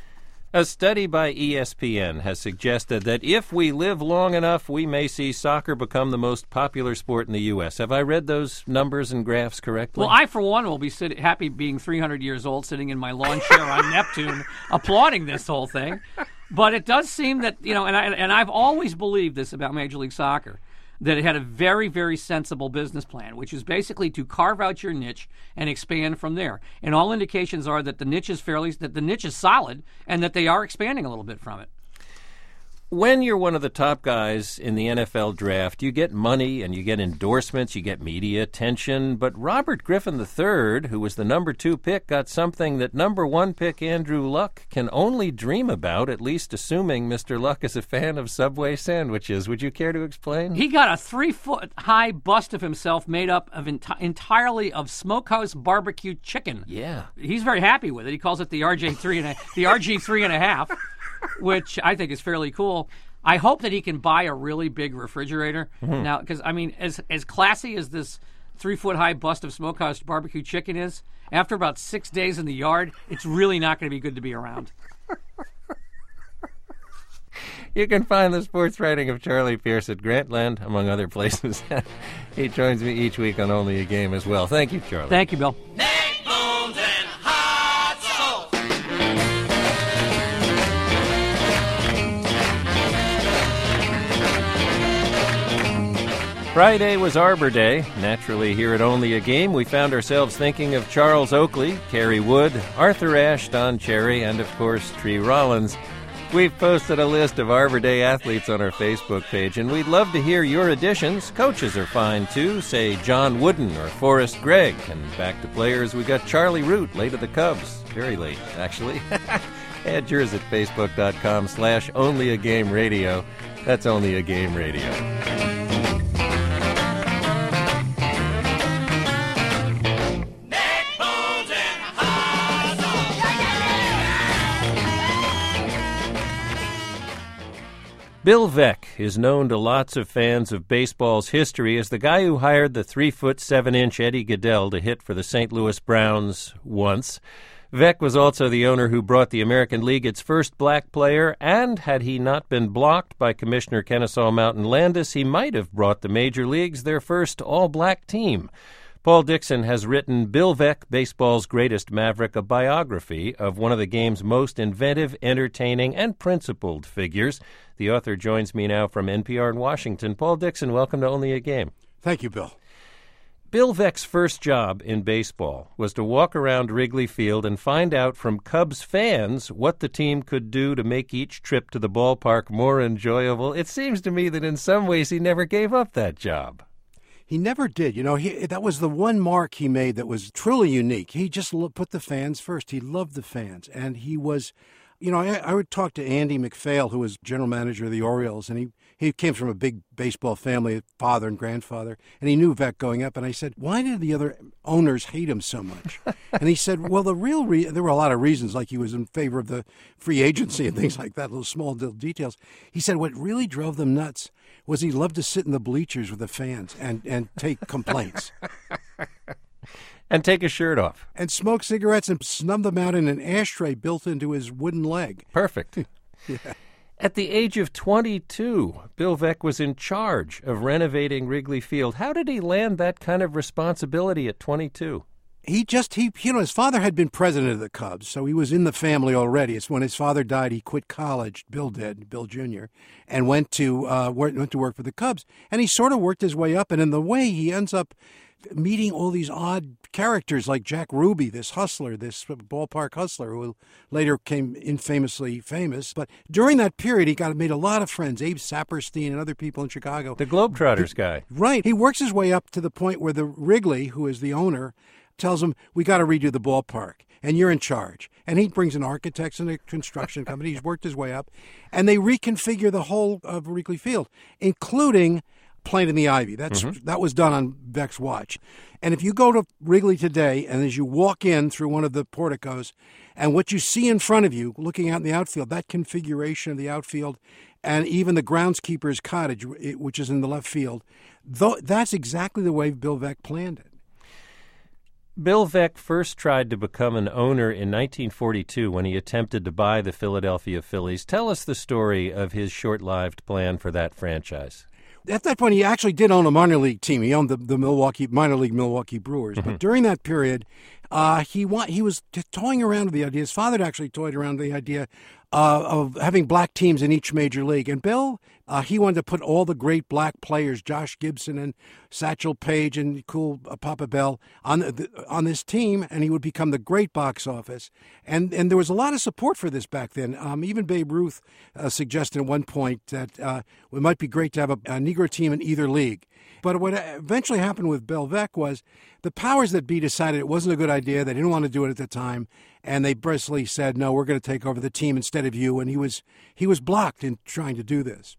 A study by E S P N has suggested that if we live long enough, we may see soccer become the most popular sport in the U S. Have I read those numbers and graphs correctly? Well, I, for one, will be sit- happy being three hundred years old, sitting in my lawn chair on Neptune, applauding this whole thing. But it does seem that, you know, and, I, and I've always believed this about Major League Soccer, that it had a very, very sensible business plan, which is basically to carve out your niche and expand from there. And all indications are that the niche is fairly, that the niche is solid, and that they are expanding a little bit from it. When you're one of the top guys in the N F L draft, you get money and you get endorsements, you get media attention. But Robert Griffin the third, who was the number two pick, got something that number one pick Andrew Luck can only dream about, at least assuming Mister Luck is a fan of Subway sandwiches. Would you care to explain? He got a three-foot-high bust of himself made up of enti- entirely of smokehouse barbecue chicken. Yeah. He's very happy with it. He calls it the R J three and a, the R G three and a half. Which I think is fairly cool. I hope that he can buy a really big refrigerator mm-hmm. now, because I mean, as as classy as this three foot high bust of smokehouse barbecue chicken is, after about six days in the yard, it's really not going to be good to be around. You can find the sports writing of Charlie Pierce at Grantland, among other places. He joins me each week on Only a Game as well. Thank you, Charlie. Thank you, Bill. Friday was Arbor Day. Naturally, here at Only a Game, we found ourselves thinking of Charles Oakley, Kerry Wood, Arthur Ashe, Don Cherry, and, of course, Tree Rollins. We've posted a list of Arbor Day athletes on our Facebook page, and we'd love to hear your additions. Coaches are fine, too, say John Wooden or Forrest Gregg. And back to players, we got Charlie Root, late of the Cubs. Very late, actually. Add yours at facebook.com slash Only a Game Radio. That's Only a Game Radio. Bill Veeck is known to lots of fans of baseball's history as the guy who hired the three foot seven inch Eddie Gaedel to hit for the Saint Louis Browns once. Veeck was also the owner who brought the American League its first black player, and had he not been blocked by Commissioner Kennesaw Mountain Landis, he might have brought the major leagues their first all-black team. Paul Dixon has written Bill Veeck, Baseball's Greatest Maverick, a biography of one of the game's most inventive, entertaining, and principled figures. The author joins me now from N P R in Washington. Paul Dixon, welcome to Only a Game. Thank you, Bill. Bill Veeck's first job in baseball was to walk around Wrigley Field and find out from Cubs fans what the team could do to make each trip to the ballpark more enjoyable. It seems to me that in some ways he never gave up that job. He never did. You know, he, that was the one mark he made that was truly unique. He just lo- put the fans first. He loved the fans. And he was, you know, I, I would talk to Andy McPhail, who was general manager of the Orioles, and he, he came from a big baseball family, father and grandfather, and he knew Veeck going up. And I said, why did the other owners hate him so much? And he said, well, the real re- there were a lot of reasons, like he was in favor of the free agency and things like that, little small details. He said what really drove them nuts was he loved to sit in the bleachers with the fans and, and take complaints. And take his shirt off. And smoke cigarettes and snub them out in an ashtray built into his wooden leg. Perfect. Yeah. At the age of twenty-two, Bill Veeck was in charge of renovating Wrigley Field. How did he land that kind of responsibility at twenty-two? He just, he, you know, his father had been president of the Cubs, so he was in the family already. It's when his father died, he quit college, Bill did, Bill Junior, and went to, uh, went to work for the Cubs. And he sort of worked his way up, and in the way he ends up meeting all these odd characters like Jack Ruby, this hustler, this ballpark hustler, who later came infamously famous. But during that period, he got made a lot of friends, Abe Saperstein and other people in Chicago. The Globetrotters guy. Right. He works his way up to the point where the Wrigley, who is the owner, tells him, we got to redo the ballpark, and you're in charge. And he brings in architects and a construction company. He's worked his way up. And they reconfigure the whole of Wrigley Field, including planting the ivy. That's mm-hmm. That was done on Veeck's watch. And if you go to Wrigley today, and as you walk in through one of the porticos, and what you see in front of you, looking out in the outfield, that configuration of the outfield, and even the groundskeeper's cottage, which is in the left field, though, that's exactly the way Bill Veeck planned it. Bill Veeck first tried to become an owner in nineteen forty-two when he attempted to buy the Philadelphia Phillies. Tell us the story of his short-lived plan for that franchise. At that point, he actually did own a minor league team. He owned the, the Milwaukee minor league Milwaukee Brewers. Mm-hmm. But during that period, Uh, he want, he was t- toying around with the idea. His father had actually toyed around with the idea uh, of having black teams in each major league. And Bill, uh, he wanted to put all the great black players, Josh Gibson and Satchel Paige and cool uh, Papa Bell, on the, on this team, and he would become the great box office. And and there was a lot of support for this back then. Um, even Babe Ruth uh, suggested at one point that uh, it might be great to have a, a Negro team in either league. But what eventually happened with Bill Veeck was the powers that be decided it wasn't a good idea. They didn't want to do it at the time, and they basically said, "No, we're going to take over the team instead of you." And he was he was blocked in trying to do this.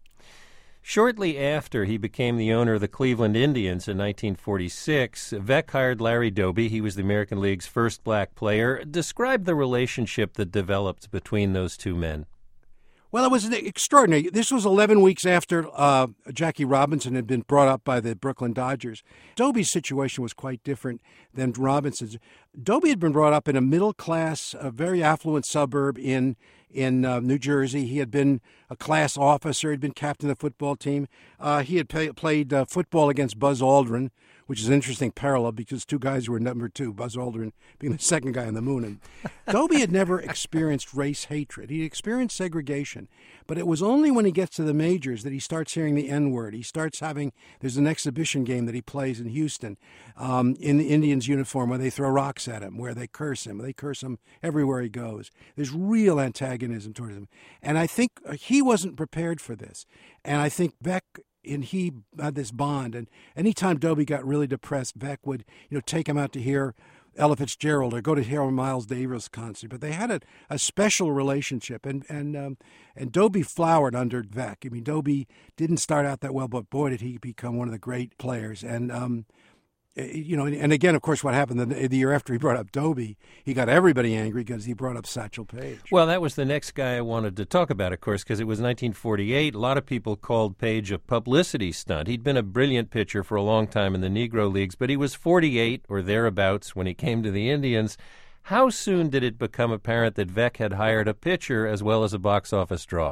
Shortly after he became the owner of the Cleveland Indians in nineteen forty-six, Veeck hired Larry Doby. He was the American League's first black player. Describe the relationship that developed between those two men. Well, it was extraordinary. This was eleven weeks after uh, Jackie Robinson had been brought up by the Brooklyn Dodgers. Doby's situation was quite different than Robinson's. Doby had been brought up in a middle-class, a very affluent suburb in in uh, New Jersey. He had been a class officer. He'd been captain of the football team. Uh, he had pay, played uh, football against Buzz Aldrin, which is an interesting parallel because two guys who were number two, Buzz Aldrin being the second guy on the moon. And Doby had never experienced race hatred. He experienced segregation. But it was only when he gets to the majors that he starts hearing the N-word. He starts having, there's an exhibition game that he plays in Houston um, in the Indians uniform where they throw rocks at him, where they curse him. They curse him everywhere he goes. There's real antagonism towards him. And I think he wasn't prepared for this. And I think Veeck and he had this bond. And anytime Doby got really depressed, Veeck would, you know, take him out to hear Ella Fitzgerald or go to hear a Miles Davis concert. But they had a, a special relationship. And and um, and Doby flowered under Veeck. I mean, Doby didn't start out that well, but boy, did he become one of the great players. And um, you know, and again, of course, what happened the, the year after he brought up Doby, he got everybody angry because he brought up Satchel Paige. Well, that was the next guy I wanted to talk about, of course, because it was nineteen forty-eight. A lot of people called Paige a publicity stunt. He'd been a brilliant pitcher for a long time in the Negro Leagues, but he was forty-eight or thereabouts when he came to the Indians. How soon did it become apparent that Veeck had hired a pitcher as well as a box office draw?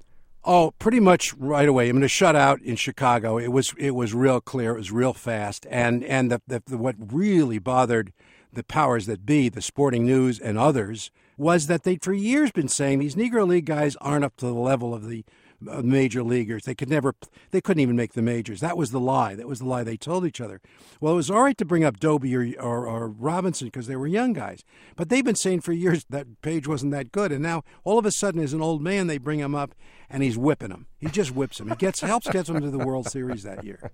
Oh, pretty much right away. I mean, a shutout in Chicago, it was it was real clear. It was real fast. And and the, the, the, what really bothered the powers that be, the Sporting News and others, was that they'd for years been saying these Negro League guys aren't up to the level of the uh, major leaguers. They could never, they couldn't even make the majors. That was the lie. That was the lie they told each other. Well, it was all right to bring up Doby or, or, or Robinson because they were young guys. But they've been saying for years that Paige wasn't that good. And now all of a sudden, as an old man, they bring him up and he's whipping them. He just whips them. He gets helps gets them to the World Series that year.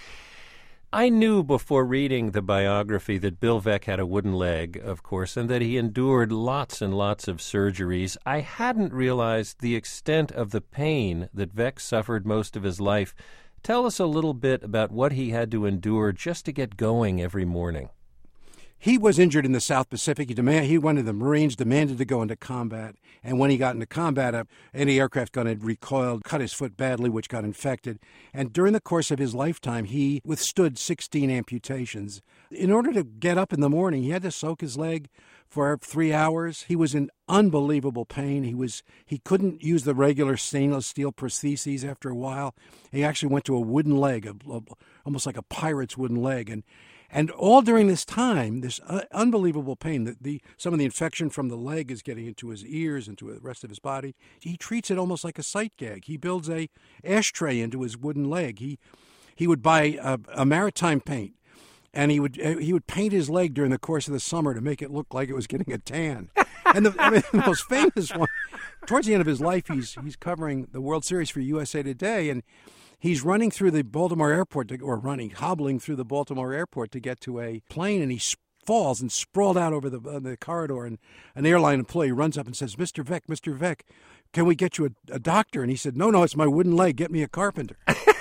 I knew before reading the biography that Bill Veeck had a wooden leg, of course, and that he endured lots and lots of surgeries. I hadn't realized the extent of the pain that Veeck suffered most of his life. Tell us a little bit about what he had to endure just to get going every morning. He was injured in the South Pacific. He demand, he went to the Marines, demanded to go into combat. And when he got into combat, a anti-aircraft gun had recoiled, cut his foot badly, which got infected. And during the course of his lifetime, he withstood sixteen amputations. In order to get up in the morning, he had to soak his leg for three hours. He was in unbelievable pain. He was he couldn't use the regular stainless steel prostheses after a while. He actually went to a wooden leg, a, a, almost like a pirate's wooden leg. And And all during this time, this uh, unbelievable pain, that the some of the infection from the leg is getting into his ears, into the rest of his body. He treats it almost like a sight gag. He builds a ashtray into his wooden leg. He he would buy a, a maritime paint, and he would he would paint his leg during the course of the summer to make it look like it was getting a tan. And the, I mean, the most famous one, towards the end of his life, he's he's covering the World Series for U S A Today, and he's running through the Baltimore airport, to, or running, hobbling through the Baltimore airport to get to a plane, and he falls and sprawled out over the uh, the corridor. And an airline employee runs up and says, "Mister Veeck, Mister Veeck, can we get you a, a doctor?" And he said, "No, no, it's my wooden leg. Get me a carpenter."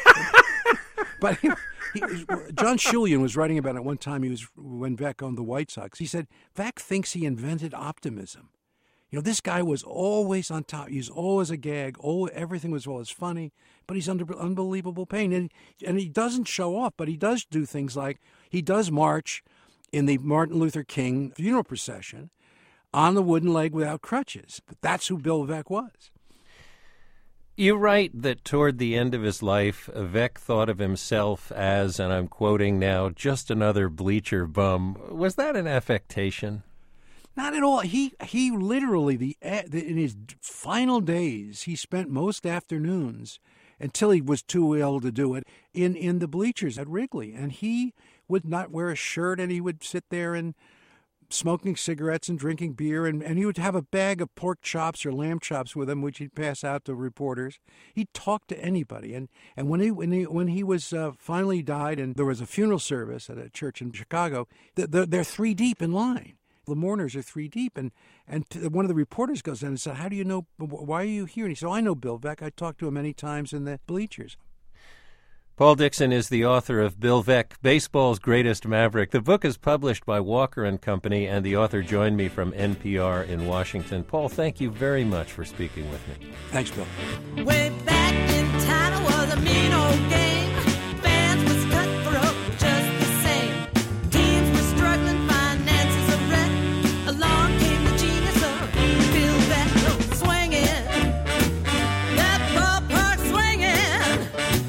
But he, he, John Schulian was writing about it one time. He was when Veeck owned the White Sox. He said Veeck thinks he invented optimism. You know, this guy was always on top. He was always a gag. Oh, everything was always funny, but he's under unbelievable pain. And, and he doesn't show off, but he does do things like he does march in the Martin Luther King funeral procession on the wooden leg without crutches. But that's who Bill Veeck was. You write that toward the end of his life, Veeck thought of himself as, and I'm quoting now, just another bleacher bum. Was that an affectation? Not at all. He he literally, the in his final days, he spent most afternoons, until he was too ill to do it, in, in the bleachers at Wrigley. And he would not wear a shirt, and he would sit there and smoking cigarettes and drinking beer, and, and he would have a bag of pork chops or lamb chops with him, which he'd pass out to reporters. He'd talk to anybody. And, and when he when he, when he was uh, finally died, and there was a funeral service at a church in Chicago, the, the, they're three deep in line. The mourners are three deep, and, and one of the reporters goes in and said, "How do you know, why are you here?" And he said, "Oh, I know Bill Veeck. I talked to him many times in the bleachers." Paul Dixon is the author of Bill Veeck, Baseball's Greatest Maverick. The book is published by Walker and Company, and the author joined me from N P R in Washington. Paul, thank you very much for speaking with me. Thanks, Bill. Way back in time, it was a mean old game. Fans was cutthroat, just the same. Teams were struggling, finances a wreck. Along came the genius of Bill Veeck, swinging. That ballpark swinging.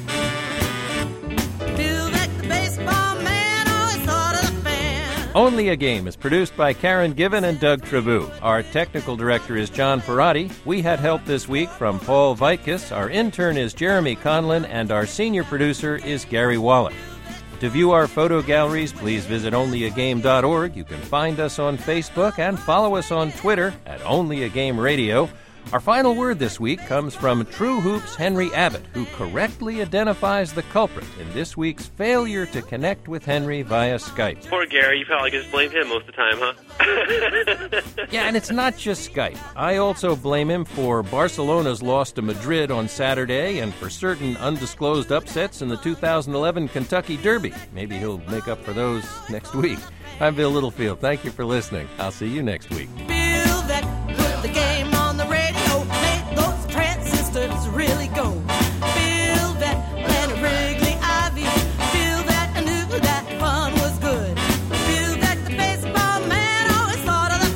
Bill Veeck, the baseball man, always thought of the fan. Only a Game is produced by Karen Given and Doug Trabue. Our technical director is John Parati. We had help this week from Paul Vaitkes. Our intern is Jeremy Conlon, and our senior producer is Gary Wallach. To view our photo galleries, please visit only a game dot org. You can find us on Facebook and follow us on Twitter at Only a Game Radio. Our final word this week comes from True Hoops' Henry Abbott, who correctly identifies the culprit in this week's failure to connect with Henry via Skype. Poor Gary, you probably just blame him most of the time, huh? Yeah, and it's not just Skype. I also blame him for Barcelona's loss to Madrid on Saturday and for certain undisclosed upsets in the two thousand eleven Kentucky Derby. Maybe he'll make up for those next week. I'm Bill Littlefield. Thank you for listening. I'll see you next week. Bill Veeck put the game on the radio, made those transistors really go. Bill Veeck, Leonard Wrigley, Ivy. Bill Veeck knew that fun was good. Bill Veeck, the baseball man, always thought of the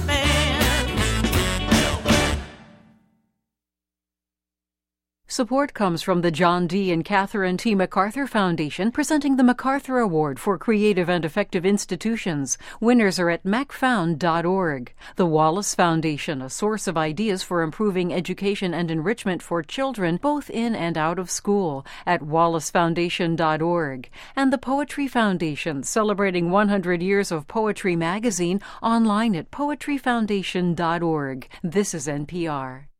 fans. Support comes from the John D. and Catherine T. MacArthur Foundation, presenting the MacArthur Award for Creative and Effective Institutions. Winners are at mac found dot org. The Wallace Foundation, a source of ideas for improving education and enrichment for children, both in and out of school, at wallace foundation dot org. And the Poetry Foundation, celebrating one hundred years of Poetry Magazine, online at poetry foundation dot org. This is N P R.